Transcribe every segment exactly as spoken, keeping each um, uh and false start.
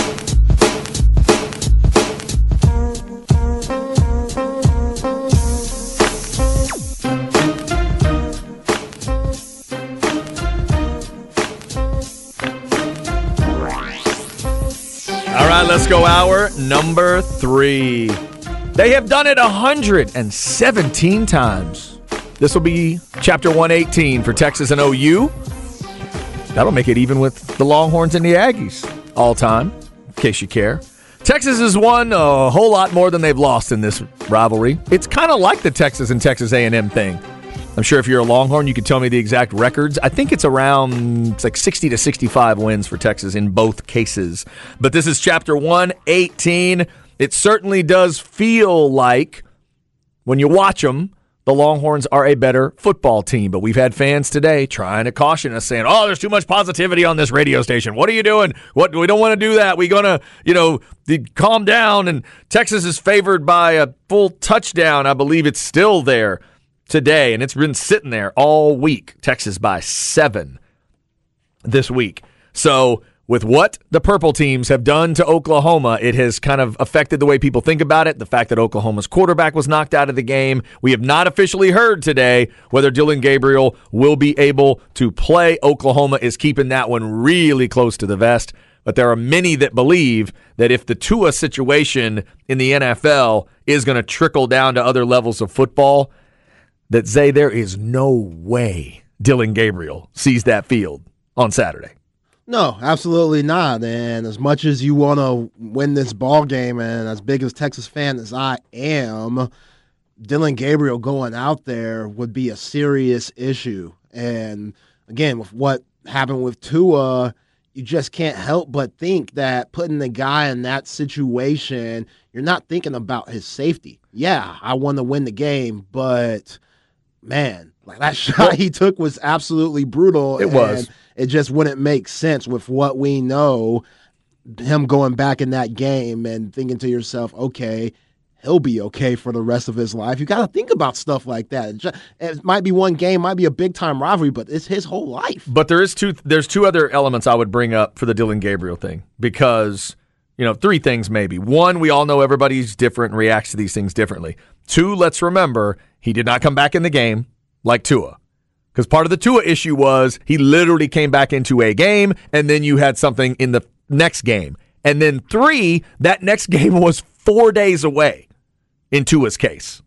Let's go hour number three. They have done it one hundred seventeen times. This will be chapter one eighteen for Texas and O U. That'll make it even with the Longhorns and the Aggies all time, in case you care. Texas has won a whole lot more than they've lost in this rivalry. It's kind of like the Texas and Texas A and M thing. I'm sure if you're a Longhorn, you could tell me the exact records. I think it's around it's like sixty to sixty-five wins for Texas in both cases. But this is chapter one eighteen. It certainly does feel like, when you watch them, the Longhorns are a better football team. But we've had fans today trying to caution us, saying, oh, there's too much positivity on this radio station. What are you doing? What we don't want to do that. We're going to, you know, calm down. And Texas is favored by a full touchdown. I believe it's still there today, and it's been sitting there all week. Texas by seven this week. So with what the purple teams have done to Oklahoma, it has kind of affected the way people think about it. The fact that Oklahoma's quarterback was knocked out of the game. We have not officially heard today whether Dillon Gabriel will be able to play. Oklahoma is keeping that one really close to the vest. But there are many that believe that if the Tua situation in the N F L is going to trickle down to other levels of football, that Zay, there is no way Dillon Gabriel sees that field on Saturday. No, absolutely not. And as much as you want to win this ball game, and as big as Texas fan as I am, Dillon Gabriel going out there would be a serious issue. And again, with what happened with Tua, you just can't help but think that putting the guy in that situation, you're not thinking about his safety. Yeah, I want to win the game, but man, like that shot he took was absolutely brutal. It was. It just wouldn't make sense with what we know, him going back in that game and thinking to yourself, okay, he'll be okay for the rest of his life. You got to think about stuff like that. It, just, it might be one game, might be a big-time rivalry, but it's his whole life. But there is two. There's two other elements I would bring up for the Dillon Gabriel thing because, you know, three things maybe. One, we all know everybody's different and reacts to these things differently. Two, let's remember, he did not come back in the game like Tua. Because part of the Tua issue was he literally came back into a game, and then you had something in the next game. And then three, that next game was four days away in Tua's case.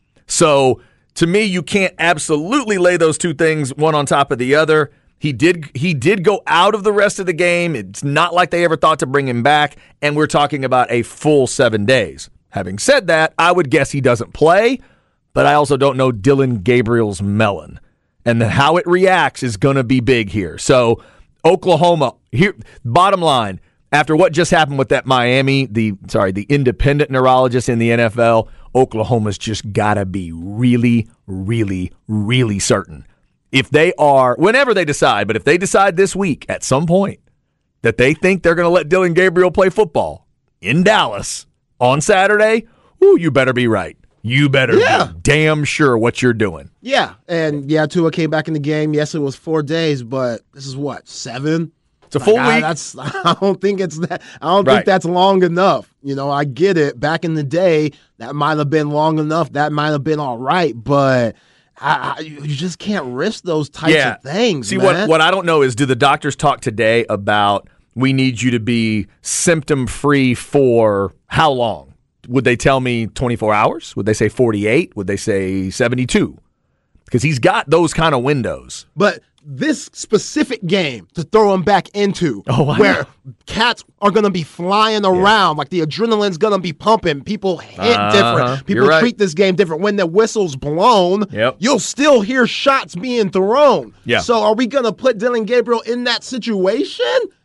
So to me, you can't absolutely lay those two things one on top of the other. He did he did go out of the rest of the game. It's not like they ever thought to bring him back, and we're talking about a full seven days. Having said that, I would guess he doesn't play, but I also don't know Dillon Gabriel's melon. And the, how it reacts is going to be big here. So Oklahoma, here, bottom line, after what just happened with that Miami, the sorry, the independent neurologist in the N F L, Oklahoma's just got to be really, really, really certain. If they are, whenever they decide, but if they decide this week at some point that they think they're going to let Dillon Gabriel play football in Dallas on Saturday, ooh, you better be right. You better yeah. be damn sure what you're doing. Yeah, and yeah, Tua came back in the game. Yes, it was four days, but this is what, seven? It's a full like, week. I, that's I don't think it's that. I don't right. think that's long enough. You know, I get it. Back in the day, that might have been long enough. That might have been all right, but I, I, you just can't risk those types yeah. of things. See, man. what what I don't know is, do the doctors talk today about we need you to be symptom free for how long? Would they tell me twenty-four hours? Would they say forty-eight? Would they say seventy-two? Because he's got those kind of windows. But this specific game to throw him back into, oh, where cats are going to be flying around, yeah. like the adrenaline's going to be pumping, people hit uh-huh. different, people right. treat this game different. When the whistle's blown, yep. you'll still hear shots being thrown. Yeah. So are we going to put Dillon Gabriel in that situation?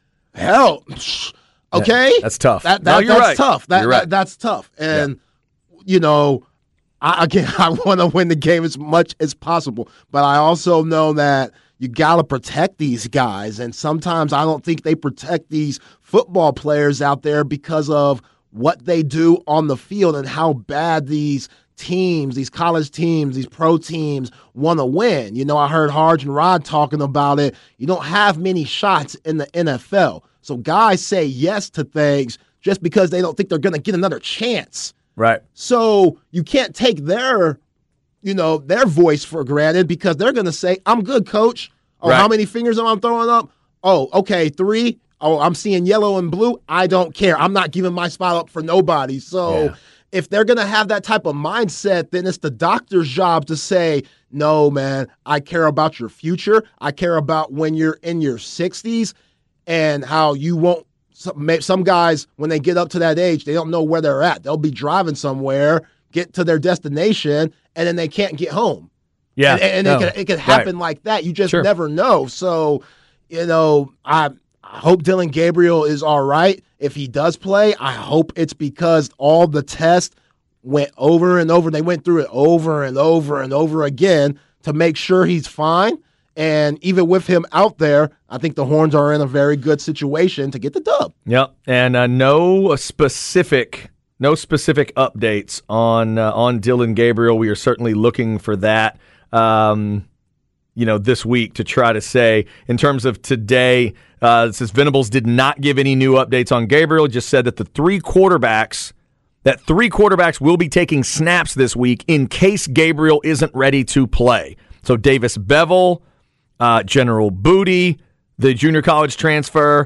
Hell, okay, yeah, that's tough. That, that, no, you're that's right. tough. That, you're right. that that's tough. And yeah. you know, I, again, I want to win the game as much as possible, but I also know that you got to protect these guys, and sometimes I don't think they protect these football players out there because of what they do on the field and how bad these teams, these college teams, these pro teams want to win. You know, I heard Harge and Rod talking about it. You don't have many shots in the N F L. So guys say yes to things just because they don't think they're going to get another chance. Right. So you can't take their, you know, their voice for granted because they're going to say, I'm good, coach. Oh, right. How many fingers am I throwing up? Oh, okay, three. Oh, I'm seeing yellow and blue. I don't care. I'm not giving my spot up for nobody. So yeah. If they're going to have that type of mindset, then it's the doctor's job to say, no, man, I care about your future. I care about when you're in your sixties and how you won't. Some, some guys, when they get up to that age, they don't know where they're at. They'll be driving somewhere, get to their destination, and then they can't get home. Yeah. And, and no. it, can, it can happen right. like that. You just sure. never know. So, you know, I, I hope Dillon Gabriel is all right. If he does play, I hope it's because all the tests went over and over. They went through it over and over and over again to make sure he's fine. And even with him out there, I think the Horns are in a very good situation to get the dub. Yep, and uh, no specific, no specific updates on uh, on Dillon Gabriel. We are certainly looking for that, um, you know, this week to try to say in terms of today. Uh, it says Venables did not give any new updates on Gabriel. Just said that the three quarterbacks, that three quarterbacks will be taking snaps this week in case Gabriel isn't ready to play. So Davis Bevell. Uh, General Booty, the junior college transfer,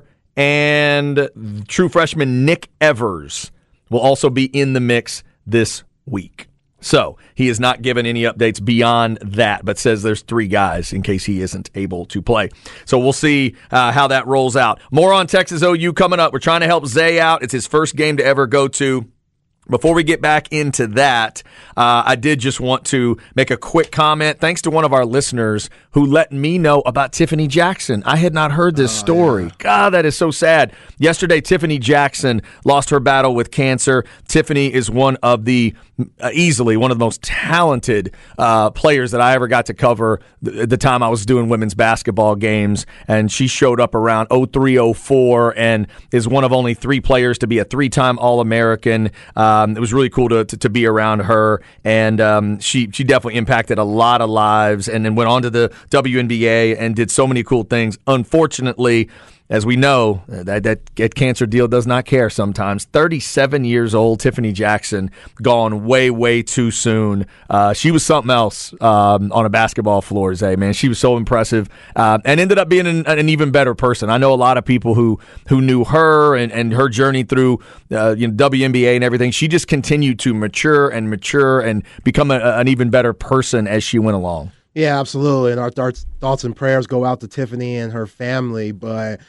and true freshman Nick Evers will also be in the mix this week. So he has not given any updates beyond that, but says there's three guys in case he isn't able to play. So we'll see uh, how that rolls out. More on Texas O U coming up. We're trying to help Zay out. It's his first game to ever go to. Before we get back into that, uh, I did just want to make a quick comment. Thanks to one of our listeners who let me know about Tiffany Jackson. I had not heard this oh, story. Yeah. God, that is so sad. Yesterday, Tiffany Jackson lost her battle with cancer. Tiffany is one of the, uh, easily one of the most talented uh, players that I ever got to cover the, the time I was doing women's basketball games. And she showed up around oh three oh four and is one of only three players to be a three-time All-American. Uh, Um, it was really cool to, to to be around her, and um, she she definitely impacted a lot of lives, and then went on to the W N B A and did so many cool things. Unfortunately, as we know, that, that, that cancer deal does not care sometimes. thirty-seven years old, Tiffany Jackson, gone way, way too soon. Uh, she was something else um, on a basketball floor, Zay, man. She was so impressive uh, and ended up being an, an even better person. I know a lot of people who, who knew her and, and her journey through uh, you know, W N B A and everything. She just continued to mature and mature and become a, an even better person as she went along. Yeah, absolutely. And our thoughts, thoughts and prayers go out to Tiffany and her family. But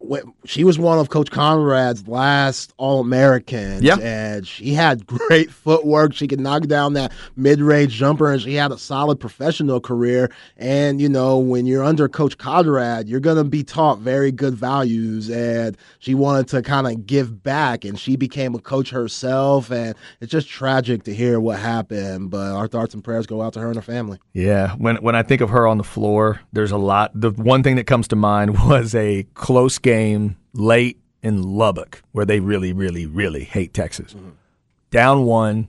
she was one of Coach Conrad's last All-Americans. Yeah. And she had great footwork. She could knock down that mid-range jumper, and she had a solid professional career. And, you know, when you're under Coach Conrad, you're going to be taught very good values. And she wanted to kind of give back, and she became a coach herself. And it's just tragic to hear what happened. But our thoughts and prayers go out to her and her family. Yeah. When, when I think of her on the floor, there's a lot. The one thing that comes to mind was a close game. Game late in Lubbock, where they really, really, really hate Texas. Mm-hmm. Down one,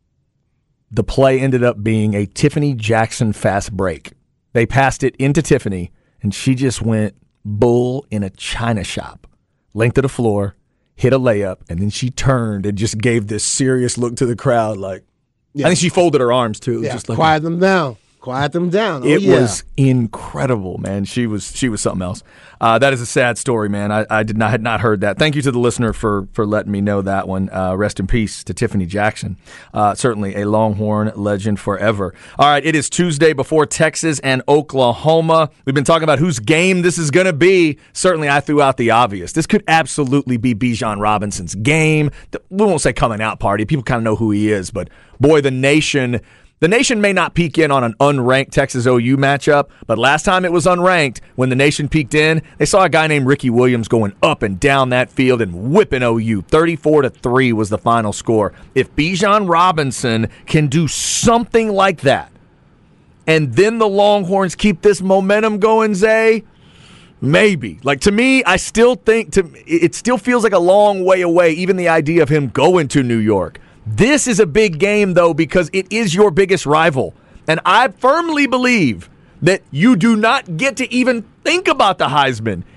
the play ended up being a Tiffany Jackson fast break. They passed it into Tiffany, and she just went bull in a china shop. Length of the floor, hit a layup, and then she turned and just gave this serious look to the crowd. Like, yeah. I think she folded her arms, too. Yeah, just like, quiet them down. Quiet them down. Oh, it yeah. was incredible, man. She was she was something else. Uh, that is a sad story, man. I, I did not had not heard that. Thank you to the listener for for letting me know that one. Uh, rest in peace to Tiffany Jackson. Uh, certainly a Longhorn legend forever. All right, it is Tuesday before Texas and Oklahoma. We've been talking about whose game this is going to be. Certainly, I threw out the obvious. This could absolutely be Bijan Robinson's game. We won't say coming out party. People kind of know who he is, but boy, the nation. The nation may not peek in on an unranked Texas O U matchup, but last time it was unranked, when the nation peeked in, they saw a guy named Ricky Williams going up and down that field and whipping O U. thirty-four to three was the final score. If Bijan Robinson can do something like that, and then the Longhorns keep this momentum going, Zay, maybe. Like, to me, I still think to it still feels like a long way away, even the idea of him going to New York. This is a big game, though, because it is your biggest rival. And I firmly believe that you do not get to even think about the Heisman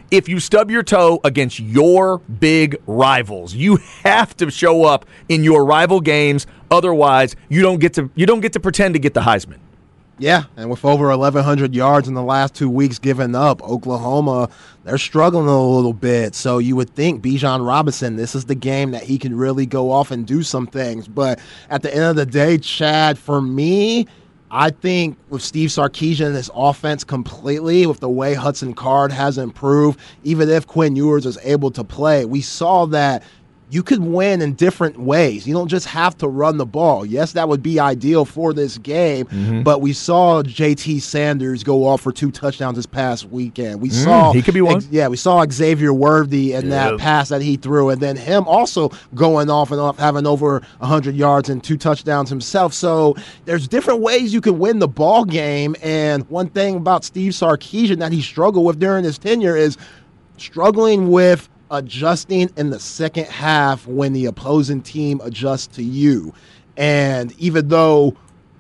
if you stub your toe against your big rivals, you have to show up in your rival games. Otherwise, you don't get to you don't get to pretend to get the Heisman. Yeah, and with over eleven hundred yards in the last two weeks given up, Oklahoma, they're struggling a little bit. So you would think Bijan Robinson, this is the game that he can really go off and do some things. But at the end of the day, Chad, for me, I think with Steve Sarkisian and his offense completely, with the way Hudson Card has improved, even if Quinn Ewers is able to play, we saw that you could win in different ways. You don't just have to run the ball. Yes, that would be ideal for this game, mm-hmm. but we saw J T Sanders go off for two touchdowns this past weekend. We mm, saw he could be one. Ex- yeah, we saw Xavier Worthy in yep. that pass that he threw, and then him also going off and off, having over one hundred yards and two touchdowns himself. So there's different ways you can win the ball game, and one thing about Steve Sarkisian that he struggled with during his tenure is struggling with adjusting in the second half when the opposing team adjusts to you. And even though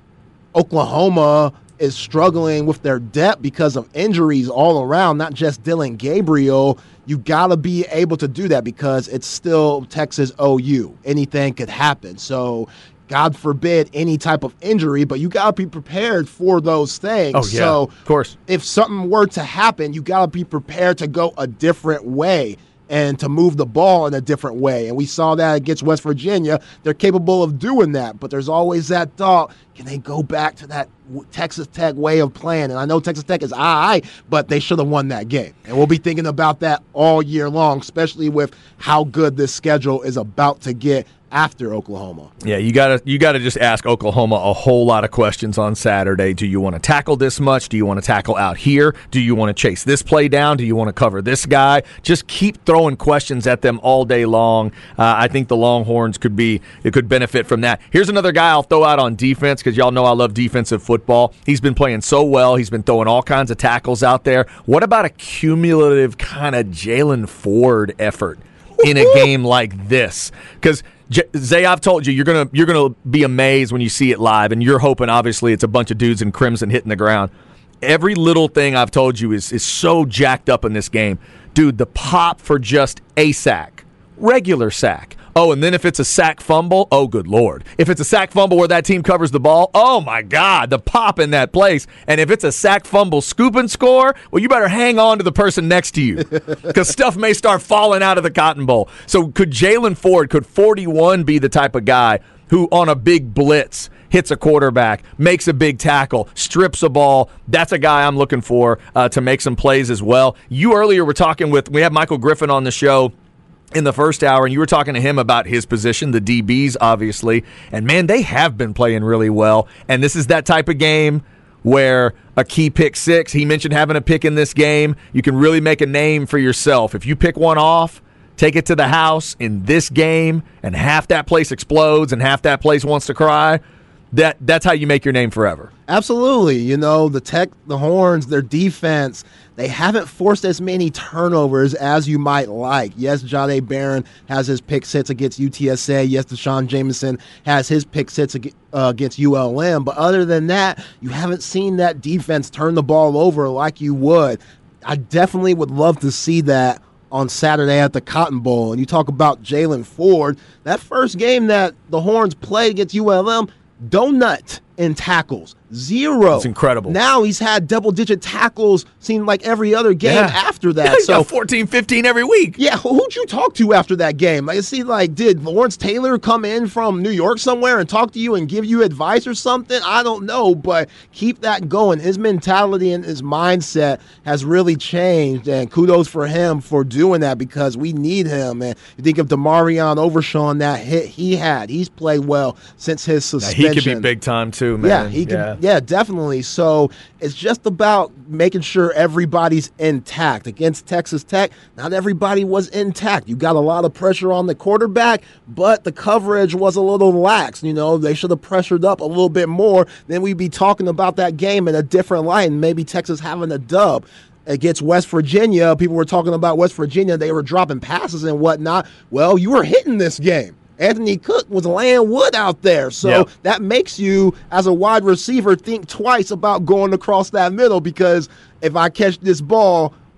Oklahoma is struggling with their depth because of injuries all around, not just Dylan Gabriel, you got to be able to do that because it's still Texas O U. Anything could happen. So God forbid any type of injury, but you got to be prepared for those things. Oh, yeah, so of course. If something were to happen, you got to be prepared to go a different way and to move the ball in a different way. And we saw that against West Virginia. They're capable of doing that, but there's always that thought, can they go back to that Texas Tech way of playing? And I know Texas Tech is all right, but they should have won that game. And we'll be thinking about that all year long, especially with how good this schedule is about to get after Oklahoma. Yeah, you gotta you gotta just ask Oklahoma a whole lot of questions on Saturday. Do you want to tackle this much? Do you want to tackle out here? Do you want to chase this play down? Do you want to cover this guy? Just keep throwing questions at them all day long. Uh, I think the Longhorns could be it could benefit from that. Here's another guy I'll throw out on defense because y'all know I love defensive football. He's been playing so well. He's been throwing all kinds of tackles out there. What about a cumulative kind of Jaylan Ford effort in a game like this? Because J- Zay, I've told you, you're gonna you're gonna be amazed when you see it live, and you're hoping obviously it's a bunch of dudes in crimson hitting the ground. Every little thing I've told you is is so jacked up in this game, dude. The pop for just a sack, regular sack. Oh, and then if it's a sack fumble, oh, good Lord. If it's a sack fumble where that team covers the ball, oh, my God, the pop in that place. And if it's a sack fumble scoop and score, well, you better hang on to the person next to you because stuff may start falling out of the Cotton Bowl. So could Jaylan Ford, could forty-one be the type of guy who on a big blitz hits a quarterback, makes a big tackle, strips a ball? That's a guy I'm looking for uh, to make some plays as well. You earlier were talking with, we had Michael Griffin on the show in the first hour, and you were talking to him about his position, the D Bs, obviously. And, man, they have been playing really well. And this is that type of game where a key pick six, he mentioned having a pick in this game, you can really make a name for yourself. If you pick one off, take it to the house in this game, and half that place explodes and half that place wants to cry, that that's how you make your name forever. Absolutely. You know, the Tech, the Horns, their defense, they haven't forced as many turnovers as you might like. Yes, Jahdae Barron has his pick six against U T S A. Yes, Deshaun Jameson has his pick six against U L M. But other than that, you haven't seen that defense turn the ball over like you would. I definitely would love to see that on Saturday at the Cotton Bowl. And you talk about Jaylan Ford, that first game that the Horns played against U L M, donut in tackles. Zero. It's incredible. Now he's had double-digit tackles, seemed like every other game yeah. after that. Yeah, he's so got fourteen, fifteen every week. Yeah, who'd you talk to after that game? Like, see, like, did Lawrence Taylor come in from New York somewhere and talk to you and give you advice or something? I don't know, but keep that going. His mentality and his mindset has really changed, and kudos for him for doing that because we need him. And you think of DeMarion Overshawn, that hit he had. He's played well since his suspension. Yeah, he could be big time too, man. Yeah, he yeah. could. Yeah, definitely. So it's just about making sure everybody's intact. Against Texas Tech, not everybody was intact. You got a lot of pressure on the quarterback, but the coverage was a little lax. You know, they should have pressured up a little bit more. Then we'd be talking about that game in a different light, and maybe Texas having a dub. Against West Virginia, people were talking about West Virginia. They were dropping passes and whatnot. Well, you were hitting this game. Anthony Cook was laying wood out there. So yep. that makes you, as a wide receiver, think twice about going across that middle because if I catch this ball,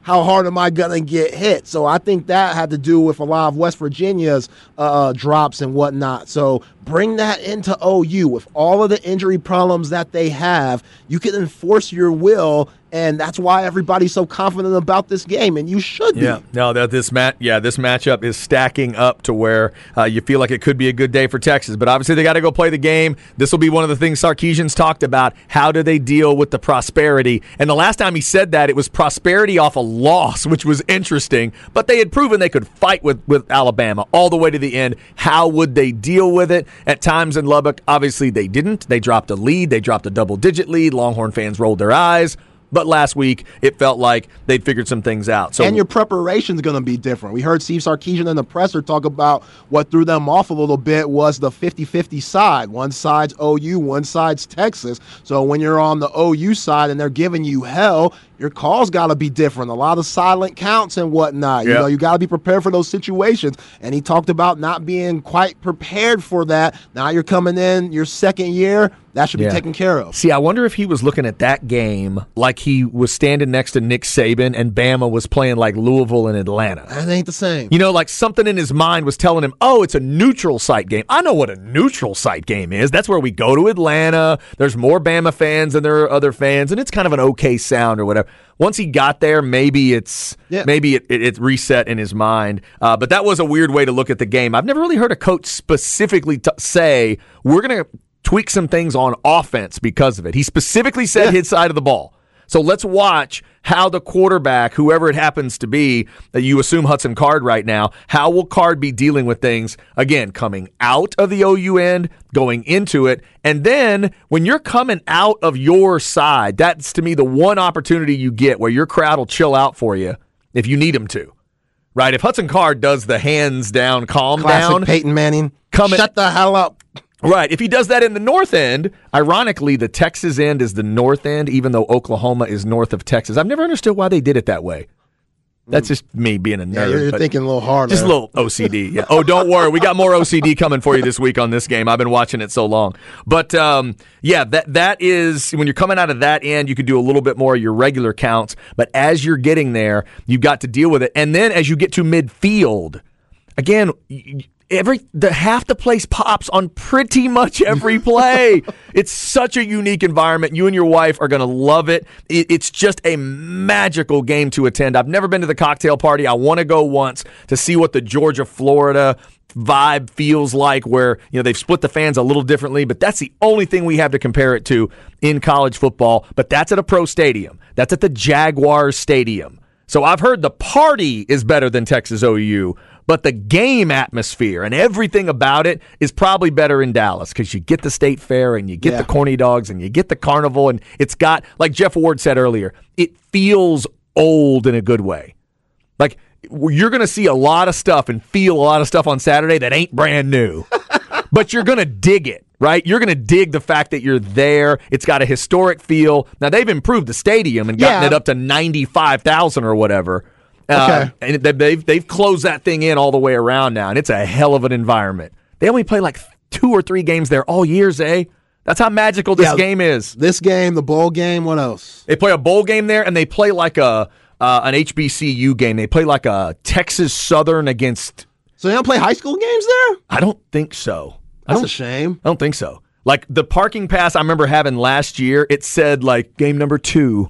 how hard am I going to get hit? So I think that had to do with a lot of West Virginia's uh, drops and whatnot. So bring that into O U. With all of the injury problems that they have, you can enforce your will, and that's why everybody's so confident about this game, and you should be. Yeah, no, that this mat, yeah, this matchup is stacking up to where uh, you feel like it could be a good day for Texas. But obviously, they got to go play the game. This will be one of the things Sarkisian's talked about. How do they deal with the prosperity? And the last time he said that, it was prosperity off a loss, which was interesting. But they had proven they could fight with with Alabama all the way to the end. How would they deal with it? At times in Lubbock, obviously they didn't. They dropped a lead. They dropped a double-digit lead. Longhorn fans rolled their eyes. But last week, it felt like they'd figured some things out. So, and your preparation is going to be different. We heard Steve Sarkisian in the presser talk about what threw them off a little bit was the fifty-fifty side. One side's O U, one side's Texas. So when you're on the O U side and they're giving you hell, your calls got to be different. A lot of silent counts and whatnot. You yep. know, you got to be prepared for those situations. And he talked about not being quite prepared for that. Now you're coming in your second year. That should be yeah. taken care of. See, I wonder if he was looking at that game like he was standing next to Nick Saban and Bama was playing like Louisville and Atlanta. That ain't the same. You know, like something in his mind was telling him, oh, it's a neutral site game. I know what a neutral site game is. That's where we go to Atlanta. There's more Bama fans than there are other fans, and it's kind of an okay sound or whatever. Once he got there, maybe it's yeah. maybe it, it, it reset in his mind. Uh, but that was a weird way to look at the game. I've never really heard a coach specifically t- say, we're going to tweak some things on offense because of it. He specifically said yeah. his side of the ball. So let's watch how the quarterback, whoever it happens to be, that you assume Hudson Card right now, how will Card be dealing with things, again, coming out of the O U end, going into it, and then when you're coming out of your side, that's to me the one opportunity you get where your crowd will chill out for you if you need them to. Right? If Hudson Card does the hands down, calm Classic down. Peyton Manning, coming, shut the hell up. Right. If he does that in the north end, ironically, the Texas end is the north end, even though Oklahoma is north of Texas. I've never understood why they did it that way. That's just me being a nerd. Yeah, you're thinking a little hard. Just a little O C D. Yeah. Oh, don't worry. We got more O C D coming for you this week on this game. I've been watching it so long. But, um, yeah, that that is, when you're coming out of that end, you can do a little bit more of your regular counts. But as you're getting there, you've got to deal with it. And then as you get to midfield, again, Every the half the place pops on pretty much every play. It's such a unique environment. You and your wife are going to love it. it. It's just a magical game to attend. I've never been to the cocktail party. I want to go once to see what the Georgia-Florida vibe feels like, where you know they've split the fans a little differently, but that's the only thing we have to compare it to in college football. But that's at a pro stadium. That's at the Jaguars Stadium. So I've heard the party is better than Texas O U, but the game atmosphere and everything about it is probably better in Dallas because you get the state fair and you get yeah. the corny dogs and you get the carnival, and it's got, like Jeff Ward said earlier, it feels old in a good way. Like you're going to see a lot of stuff and feel a lot of stuff on Saturday that ain't brand new, but you're going to dig it. Right? You're going to dig the fact that you're there. It's got a historic feel. Now, they've improved the stadium and gotten yeah. it up to ninety-five thousand or whatever. Uh, okay. And they've, they've closed that thing in all the way around now, and it's a hell of an environment. They only play like two or three games there all year, Zay. That's how magical this yeah, game is. This game, the bowl game, what else? They play a bowl game there, and they play like a uh, an H B C U game. They play like a Texas Southern against... So they don't play high school games there? I don't think so. That's a shame. I don't think so. Like the parking pass I remember having last year, it said like game number two.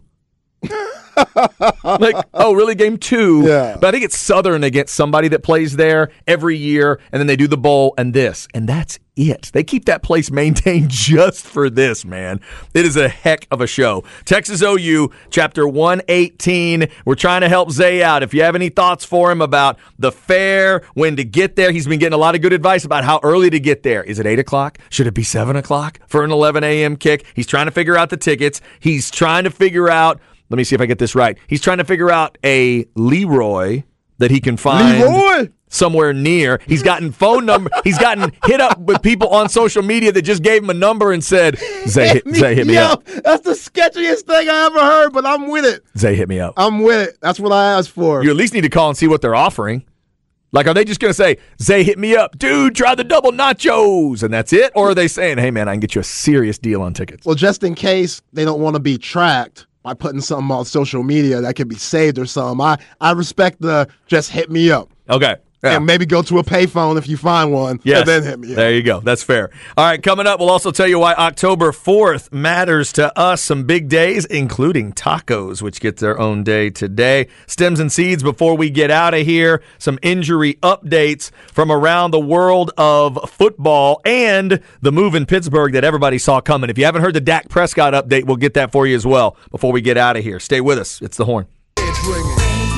Like, oh, really? Game two? Yeah. But I think it's Southern against somebody that plays there every year, and then they do the bowl and this, and that's it. They keep that place maintained just for this, man. It is a heck of a show. Texas O U, Chapter one eighteen. We're trying to help Zay out. If you have any thoughts for him about the fair, when to get there, he's been getting a lot of good advice about how early to get there. Is it eight o'clock? Should it be seven o'clock for an eleven a.m. kick? He's trying to figure out the tickets. He's trying to figure out, let me see if I get this right. He's trying to figure out a Leroy that he can find Leroy! somewhere near. He's gotten phone number. He's gotten hit up with people on social media that just gave him a number and said, Zay, hit, Zay, hit me Yo, up. That's the sketchiest thing I ever heard, but I'm with it. Zay, hit me up. I'm with it. That's what I asked for. You at least need to call and see what they're offering. Like, are they just going to say, Zay, hit me up. Dude, try the double nachos. And that's it? Or are they saying, hey, man, I can get you a serious deal on tickets? Well, just in case they don't want to be tracked, by putting something on social media that can be saved or something. I, I respect the just hit me up. Okay. Yeah. And maybe go to a payphone if you find one, yes. and then hit me up. There you go. That's fair. All right, coming up, we'll also tell you why October fourth matters to us. Some big days, including tacos, which get their own day today. Stems and seeds before we get out of here. Some injury updates from around the world of football and the move in Pittsburgh that everybody saw coming. If you haven't heard the Dak Prescott update, we'll get that for you as well before we get out of here. Stay with us. It's The Horn. It's ringing.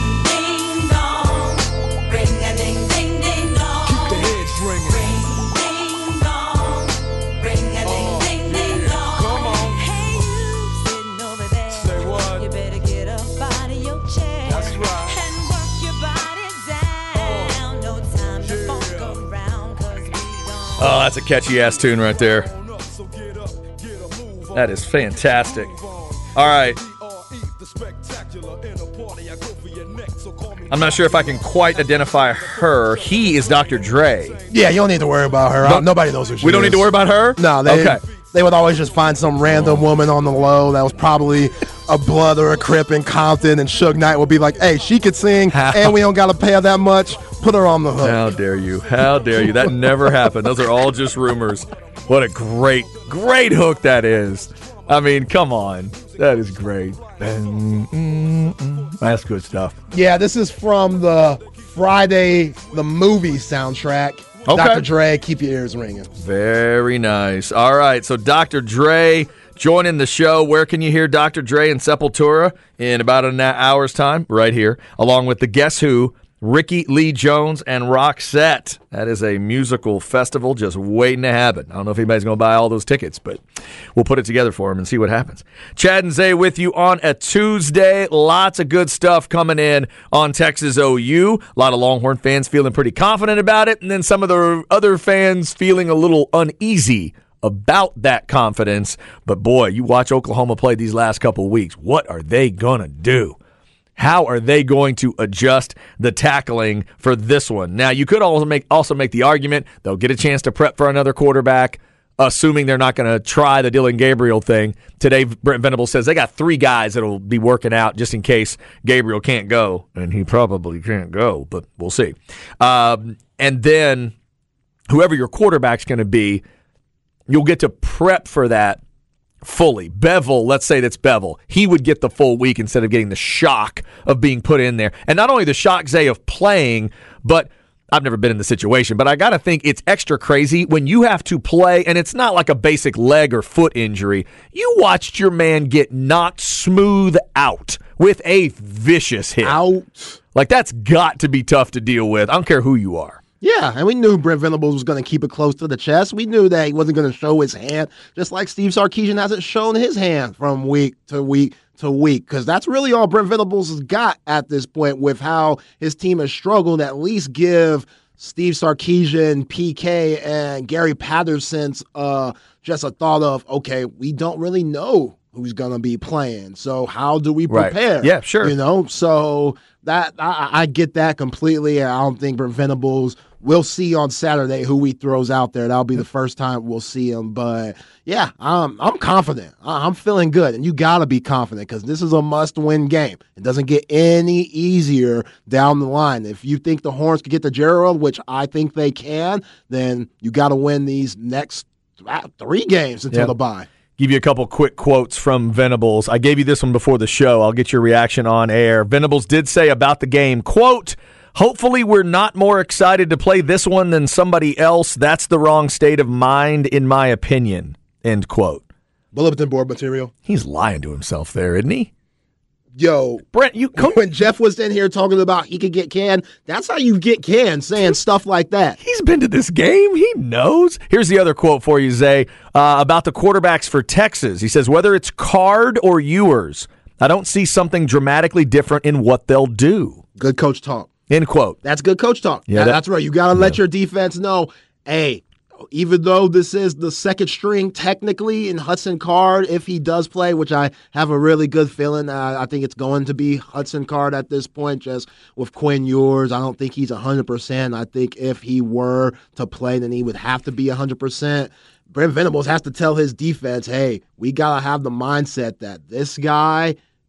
Oh, that's a catchy-ass tune right there. That is fantastic. All right. I'm not sure if I can quite identify her. He is Doctor Dre. Yeah, you don't need to worry about her. But Nobody knows who she is. We don't need to worry about her? No, they, okay. they would always just find some random woman on the low that was probably a Blood or a Crip in Compton, and Suge Knight would be like, hey, she could sing, How? and we don't got to pay her that much. Put her on the hook. How dare you? How dare you? That never happened. Those are all just rumors. What a great, great hook that is. I mean, come on. That is great. That's good stuff. Yeah, this is from the Friday, the movie soundtrack. Okay. Doctor Dre, keep your ears ringing. Very nice. All right, so Doctor Dre joining the show. Where can you hear Doctor Dre and Sepultura? In about an hour's time, right here, along with the Guess Who, Ricky Lee Jones, and Roxette. That is a musical festival just waiting to happen. I don't know if anybody's going to buy all those tickets, but we'll put it together for them and see what happens. Chad and Zay with you on a Tuesday. Lots of good stuff coming in on Texas O U. A lot of Longhorn fans feeling pretty confident about it, and then some of the other fans feeling a little uneasy about that confidence. But boy, you watch Oklahoma play these last couple weeks. What are they going to do? How are they going to adjust the tackling for this one? Now, you could also make also make the argument they'll get a chance to prep for another quarterback, assuming they're not going to try the Dillon Gabriel thing. Today, Brent Venables says they got three guys that will be working out just in case Gabriel can't go, and he probably can't go, but we'll see. Um, and then whoever your quarterback's going to be, you'll get to prep for that fully. Bevel, let's say that's Bevel. He would get the full week instead of getting the shock of being put in there. And not only the shock, Zay, of playing, but I've never been in the situation, but I got to think it's extra crazy when you have to play, and it's not like a basic leg or foot injury. You watched your man get knocked smooth out with a vicious hit. Out. Like, that's got to be tough to deal with. I don't care who you are. Yeah, and we knew Brent Venables was going to keep it close to the chest. We knew that he wasn't going to show his hand, just like Steve Sarkisian hasn't shown his hand from week to week to week, because that's really all Brent Venables has got at this point with how his team has struggled. At least give Steve Sarkisian, P K, and Gary Patterson's uh, just a thought of, okay, we don't really know who's going to be playing, so how do we prepare? Right. Yeah, sure. You know, so that I, I get that completely. I don't think Brent Venables. We'll see on Saturday who he throws out there. That'll be the first time we'll see him. But, yeah, I'm, I'm confident. I'm feeling good. And you got to be confident because this is a must-win game. It doesn't get any easier down the line. If you think the Horns could get to Gerald, which I think they can, then you got to win these next three games until yep. the bye. Give you a couple quick quotes from Venables. I gave you this one before the show. I'll get your reaction on air. Venables did say about the game, quote, "Hopefully we're not more excited to play this one than somebody else. That's the wrong state of mind, in my opinion." End quote. Bulletin board material. He's lying to himself there, isn't he? Yo, Brent, you come- when Jeff was in here talking about he could get canned, that's how you get canned, saying stuff like that. He's been to this game. He knows. Here's the other quote for you, Zay, uh, about the quarterbacks for Texas. He says, whether it's Card or Ewers, I don't see something dramatically different in what they'll do. Good coach talk. End quote. That's good coach talk. Yeah, that, that, that's right. You got to let yeah. your defense know, hey, even though this is the second string technically in Hudson Card, if he does play, which I have a really good feeling, uh, I think it's going to be Hudson Card at this point, just with Quinn Ewers. I don't think he's one hundred percent. I think if he were to play, then he would have to be one hundred percent. Brent Venables has to tell his defense, hey, we got to have the mindset that this guy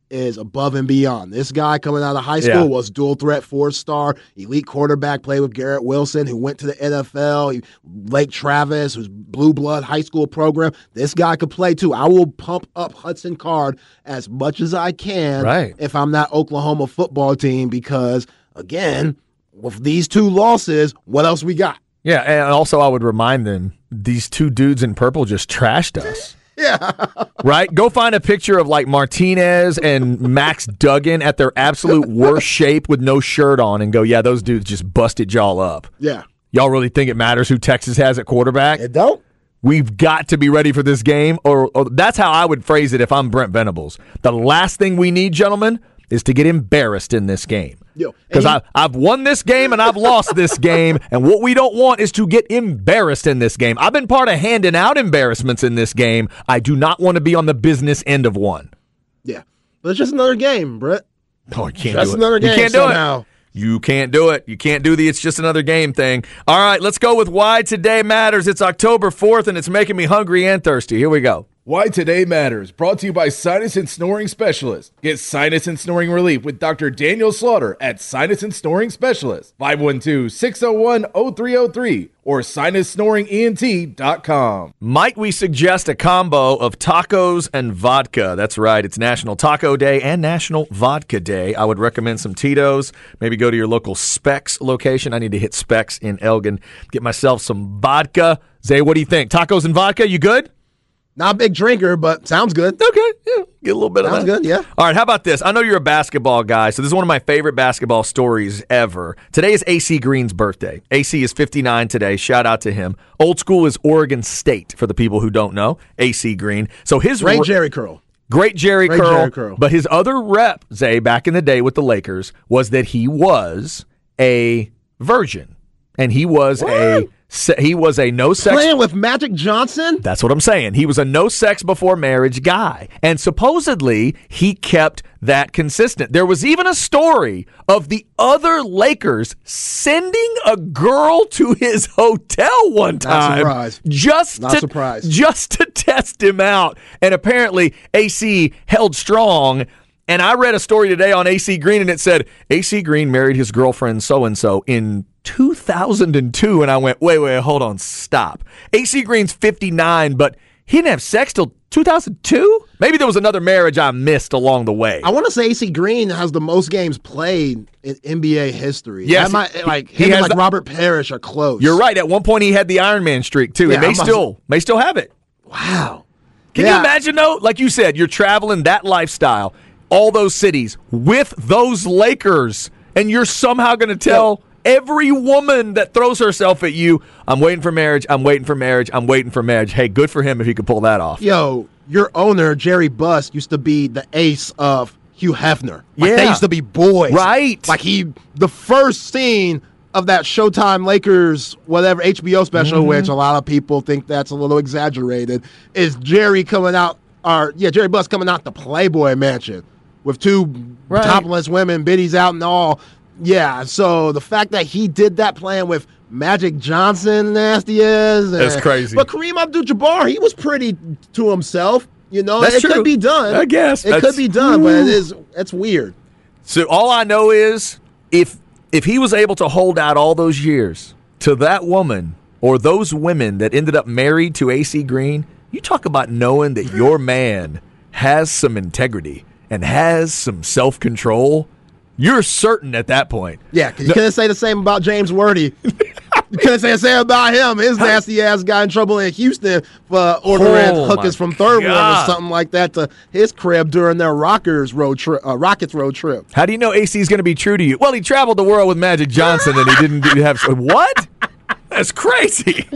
is above and beyond. This guy coming out of high school Yeah. was dual threat four-star, elite quarterback, played with Garrett Wilson, who went to the N F L, he, Lake Travis, who's blue blood high school program. This guy could play too. I will pump up Hudson Card as much as I can Right. if I'm that Oklahoma football team because, again, with these two losses, what else we got? Yeah, and also I would remind them, these two dudes in purple just trashed us. Yeah. Right? Go find a picture of like Martinez and Max Duggan at their absolute worst shape with no shirt on and go, yeah, those dudes just busted y'all up. Yeah. Y'all really think it matters who Texas has at quarterback? It don't? We've got to be ready for this game, or, or that's how I would phrase it if I'm Brent Venables. The last thing we need, gentlemen, is to get embarrassed in this game. Because I've won this game and I've lost this game, and what we don't want is to get embarrassed in this game. I've been part of handing out embarrassments in this game. I do not want to be on the business end of one. Yeah. But it's just another game, Brett. Oh, you can't Just do it. another game you can't somehow. do it. You can't do it. You can't do the it's just another game thing. All right, let's go with Why Today Matters. It's October fourth, and it's making me hungry and thirsty. Here we go. Why Today Matters, brought to you by Sinus and Snoring Specialist. Get sinus and snoring relief with Doctor Daniel Slaughter at Sinus and Snoring Specialist, five one two, six oh one, oh three oh three or sinus snoring E N T dot com. Might we suggest a combo of tacos and vodka? That's right. It's National Taco Day and National Vodka Day. I would recommend some Tito's. Maybe go to your local Specs location. I need to hit Specs in Elgin. Get myself some vodka. Zay, what do you think? Tacos and vodka, you good? Not a big drinker, but sounds good. Okay, yeah, get a little bit Sounds of that. good, yeah. All right, how about this? I know you're a basketball guy, so this is one of my favorite basketball stories ever. Today is A C Green's birthday. A C is fifty-nine today. Shout out to him. Old school is Oregon State, for the people who don't know. A C Green. So his Great wor- Jerry Curl. Great Jerry Great Curl. Jerry Curl. But his other rep, Zay, back in the day with the Lakers, was that he was a virgin. And he was What? a he was a no sex Playing with Magic Johnson? That's what I'm saying. He was a no sex before marriage guy. And supposedly, he kept that consistent. There was even a story of the other Lakers sending a girl to his hotel one time. surprised. Just Not to, surprised. Just to test him out. And apparently, A C held strong. And I read a story today on A C Green, and it said, A C Green married his girlfriend so-and-so in two thousand two, and I went, wait, wait, hold on, stop. A C Green's fifty-nine, but he didn't have sex till two thousand two? Maybe there was another marriage I missed along the way. I want to say A C Green has the most games played in N B A history. Yes, That might, like he him and has like the- Robert Parrish are close. You're right. At one point, he had the Iron Man streak, too. Yeah, and may I'm about still, may still have it. Wow. Can Yeah. you imagine, though? Like you said, you're traveling that lifestyle, all those cities, with those Lakers, and you're somehow going to tell every woman that throws herself at you, I'm waiting for marriage, I'm waiting for marriage, I'm waiting for marriage. Hey, good for him if he could pull that off. Yo, your owner, Jerry Buss, used to be the ace of Hugh Hefner. Like, Yeah. They used to be boys. Right. Like, he, the first scene of that Showtime Lakers, whatever, H B O special, Mm-hmm. which a lot of people think that's a little exaggerated, is Jerry coming out, or, yeah, Jerry Buss coming out the Playboy Mansion with two Right. topless women, biddies out and all. Yeah, so the fact that he did that playing with Magic Johnson, nasty as. That's and- crazy. But Kareem Abdul-Jabbar, he was pretty to himself. You know, That's it true. could be done. I guess. it That's- could be done, but it is it's weird. So all I know is if if he was able to hold out all those years to that woman or those women that ended up married to A C Green, you talk about knowing that your man has some integrity and has some self-control. You're certain at that point. Yeah, because you couldn't say the same about James Worthy. You couldn't say the same about him. His nasty ass got in trouble in Houston for ordering Oh, hookers my from Third Ward God. or something like that to his crib during their Rockers road trip, uh, Rockets road trip. How do you know A C is going to be true to you? Well, he traveled the world with Magic Johnson and he didn't do- have what? That's crazy.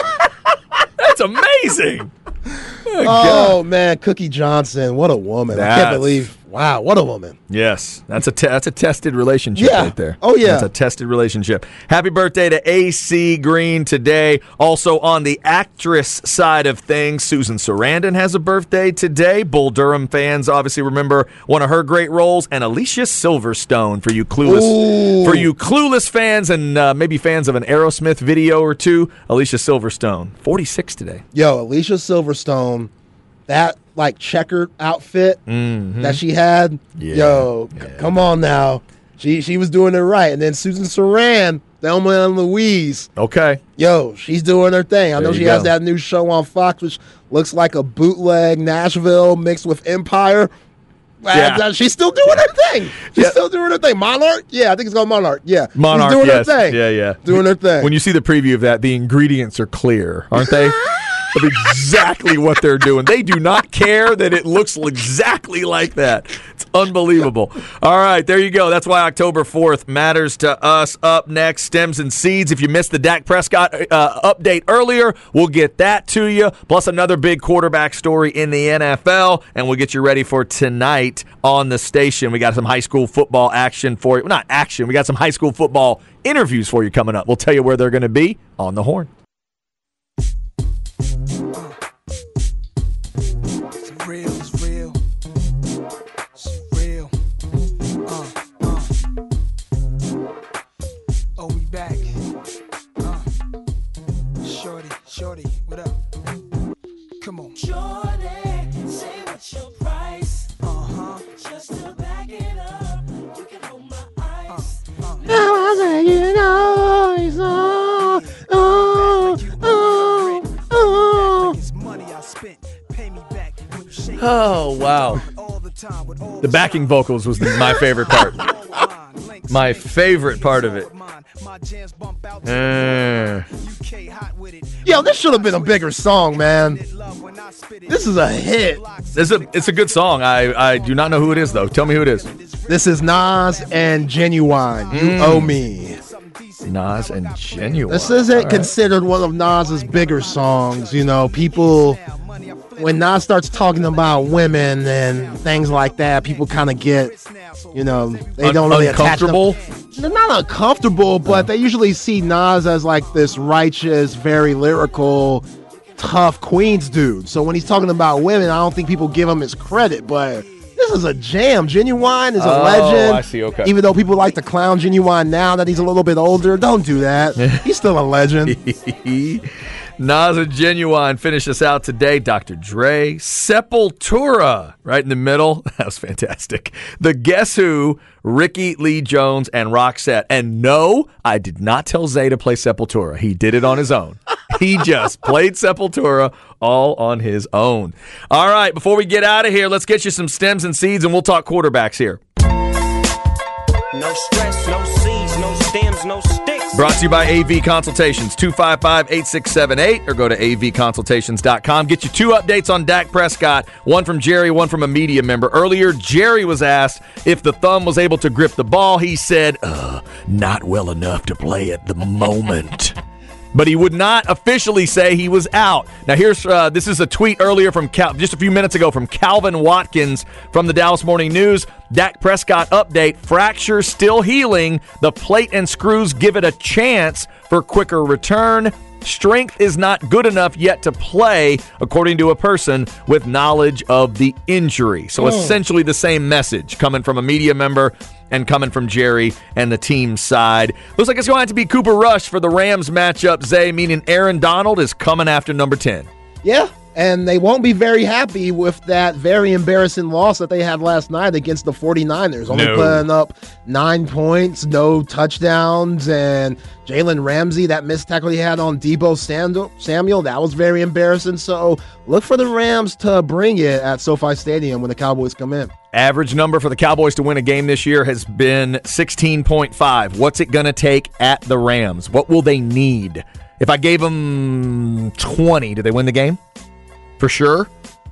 That's amazing. Oh man, Cookie Johnson, what a woman! I That's- can't believe. Wow, what a woman! Yes, that's a te- that's a tested relationship Yeah. right there. Oh, yeah. That's a tested relationship. Happy birthday to A C Green today. Also on the actress side of things, Susan Sarandon has a birthday today. Bull Durham fans obviously remember one of her great roles, and Alicia Silverstone for you clueless Ooh. for you clueless fans and uh, maybe fans of an Aerosmith video or two. Alicia Silverstone, forty-six today. Yo, Alicia Silverstone that like checkered outfit mm-hmm. that she had, yeah. yo, yeah. c- come on now. She she was doing it right. And then Susan Sarandon, Thelma and Louise. Okay. Yo, she's doing her thing. I There know you she go. has that new show on Fox, which looks like a bootleg Nashville mixed with Empire. Yeah. Uh, she's still doing her thing. She's Yeah. still doing her thing. Monarch? Yeah, I think it's called Monarch. Yeah. Monarch, she's doing yes. her thing. Yeah, yeah. Doing her thing. When you see the preview of that, the ingredients are clear, aren't they? Of exactly what they're doing. They do not care that it looks exactly like that. It's unbelievable. All right, there you go. That's why October fourth matters to us. Up next, Stems and Seeds. If you missed the Dak Prescott uh, update earlier, we'll get that to you. Plus another big quarterback story in the N F L, and we'll get you ready for tonight on the station. We got some high school football action for you. Well, not action. We got some high school football interviews for you coming up. We'll tell you where they're going to be on the Horn. Real, it's real. It's real. Uh, uh. Oh, we back. Uh. Shorty, shorty, what up? Come on. Shorty, say what's your price? Uh-huh. Just to back it up, you can hold my eyes. Uh, uh. I say, you know, it's all, oh, oh, oh. It's money I spent. Pay me back when you shake Oh, wow. all the time with all The backing vocals was my favorite part. My favorite part of it. Uh, Yo, this should have been a bigger song, man. This is a hit. it's a it's a good song. I, I do not know who it is though. Tell me who it is. This is Nas and Genuine. You Mm. owe me. Nas and Genuine. This isn't All right. considered one of Nas's bigger songs. You know, people, when Nas starts talking about women and things like that, people kind of get, you know, they Un- don't really attach them. uncomfortable. They're not uncomfortable, but they usually see Nas as like this righteous, very lyrical, tough Queens dude. So when he's talking about women, I don't think people give him his credit, but this is a jam. Genuine is a Oh, legend. I see, okay. Even though people like to clown Genuine now that he's a little bit older, don't do that. He's still a legend. Nas and Genuine finish us out today. Doctor Dre, Sepultura, right in the middle. That was fantastic. The Guess Who, Ricky Lee Jones, and Roxette. And no, I did not tell Zay to play Sepultura. He did it on his own. He just played Sepultura all on his own. All right, before we get out of here, let's get you some stems and seeds, and we'll talk quarterbacks here. No stress, no seeds, no stems, no sticks. Brought to you by A V Consultations, two five five, eight six seven eight, or go to a v consultations dot com. Get you two updates on Dak Prescott, one from Jerry, one from a media member. Earlier, Jerry was asked if the thumb was able to grip the ball. He said, uh, not well enough to play at the moment. But he would not officially say he was out. Now, here's uh, this is a tweet earlier from Cal- just a few minutes ago from Calvin Watkins from the Dallas Morning News. Dak Prescott update: fracture still healing. The plate and screws give it a chance for quicker return. Strength is not good enough yet to play, according to a person with knowledge of the injury. So essentially the same message coming from a media member and coming from Jerry and the team side. Looks like it's going to have to be Cooper Rush for the Rams matchup, Zay, meaning Aaron Donald is coming after number ten. Yeah, and they won't be very happy with that very embarrassing loss that they had last night against the 49ers. Only No. putting up nine points, no touchdowns, and Jalen Ramsey, that missed tackle he had on Debo Sandal- Samuel, that was very embarrassing. So look for the Rams to bring it at SoFi Stadium when the Cowboys come in. Average number for the Cowboys to win a game this year has been sixteen point five. What's it going to take at the Rams? What will they need? If I gave them twenty, do they win the game? For sure?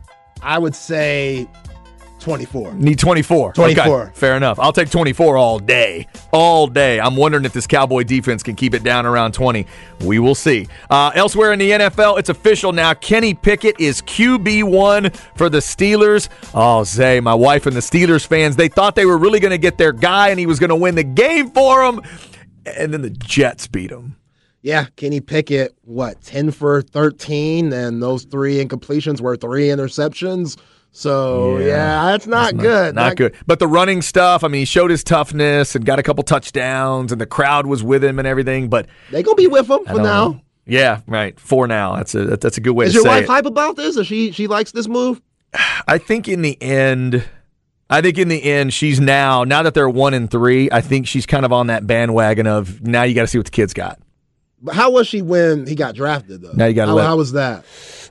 I would say twenty-four. Need twenty-four. twenty-four. Okay, fair enough. I'll take twenty-four all day. All day. I'm wondering if this Cowboy defense can keep it down around twenty. We will see. Uh, elsewhere in the N F L, it's official now. Kenny Pickett is Q B one for the Steelers. Oh, Zay, my wife and the Steelers fans, they thought they were really going to get their guy and he was going to win the game for them. And then the Jets beat him. Yeah, Kenny Pickett, what, ten for thirteen, and those three incompletions were three interceptions. So, Yeah. yeah, that's not good. Not good. But the running stuff, I mean, he showed his toughness and got a couple touchdowns, and the crowd was with him and everything. But They going to be with him I for don't now. know. Yeah, right. Four now. That's a that's a good way Is to your say wife it. hype about this? Or she she likes this move? I think in the end, I think in the end, she's now now that they're one and three. I think she's kind of on that bandwagon of now you got to see what the kids got. But how was she when he got drafted, though? Now you gotta how, let- how was that?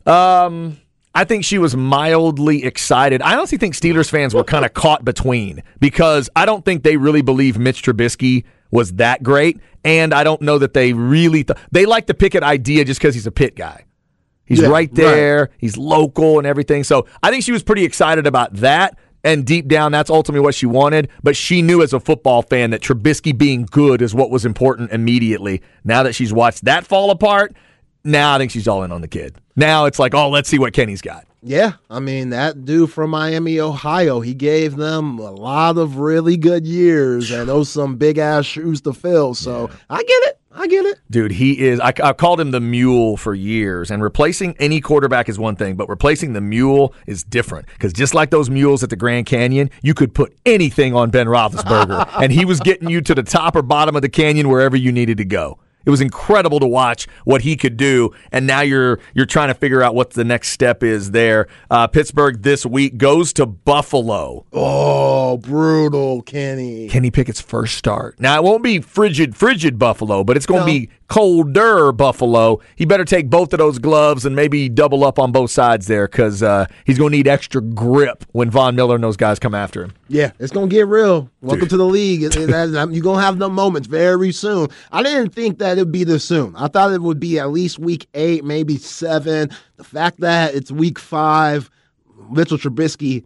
Um, I think she was mildly excited. I honestly think Steelers fans were kind of caught between because I don't think they really believe Mitch Trubisky was that great, and I don't know that they really th- they like the Pickett idea just because he's a Pitt guy. He's Yeah, right there. He's local and everything. So I think she was pretty excited about that. And deep down, that's ultimately what she wanted. But she knew as a football fan that Trubisky being good is what was important immediately. Now that she's watched that fall apart, now I think she's all in on the kid. Now it's like, oh, let's see what Kenny's got. Yeah, I mean, that dude from Miami, Ohio, he gave them a lot of really good years, and those some big-ass shoes to fill. So yeah. I get it. I get it. Dude, he is – I called him the mule for years, and replacing any quarterback is one thing, but replacing the mule is different because just like those mules at the Grand Canyon, you could put anything on Ben Roethlisberger, and he was getting you to the top or bottom of the canyon wherever you needed to go. It was incredible to watch what he could do, and now you're you're trying to figure out what the next step is there. Uh, Pittsburgh this week goes to Buffalo. Oh, brutal, Kenny. Kenny Pickett's first start. Now, it won't be frigid, frigid Buffalo, but it's going to No. be colder Buffalo. He better take both of those gloves and maybe double up on both sides there because uh, he's going to need extra grip when Von Miller and those guys come after him. Yeah, it's going to get real. Welcome Dude. to the league. It- it- that- You're going to have them moments very soon. I didn't think that it would be this soon. I thought it would be at least week eight, maybe seven. The fact that it's week five, Mitchell Trubisky,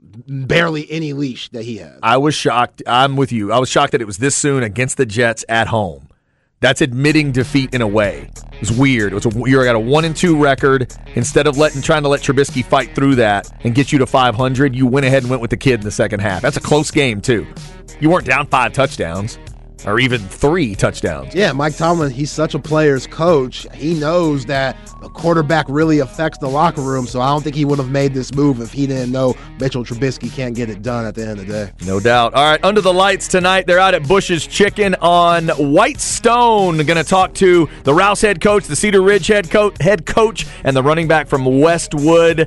barely any leash that he has. I was shocked. I'm with you. I was shocked that it was this soon against the Jets at home. That's admitting defeat in a way. It's weird. It's a, you're got a one and two record. Instead of letting trying to let Trubisky fight through that and get you to five hundred, you went ahead and went with the kid in the second half. That's a close game too. You weren't down five touchdowns or even three touchdowns. Yeah, Mike Tomlin, he's such a player's coach. He knows that the quarterback really affects the locker room, so I don't think he would have made this move if he didn't know Mitchell Trubisky can't get it done at the end of the day. No doubt. All right, under the lights tonight, they're out at Bush's Chicken on Whitestone. Going to talk to the Rouse head coach, the Cedar Ridge head coach, head coach, and the running back from Westwood,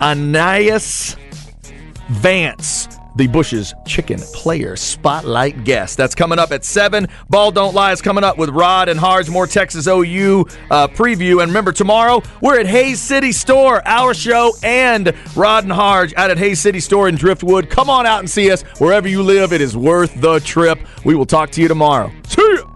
Ananias Vance. The Bush's Chicken Player Spotlight guest. That's coming up at seven. Ball Don't Lie is coming up with Rod and Harge. More Texas O U uh, preview. And remember, tomorrow, we're at Hayes City Store. Our show and Rod and Harge out at Hayes City Store in Driftwood. Come on out and see us. Wherever you live, it is worth the trip. We will talk to you tomorrow. See ya!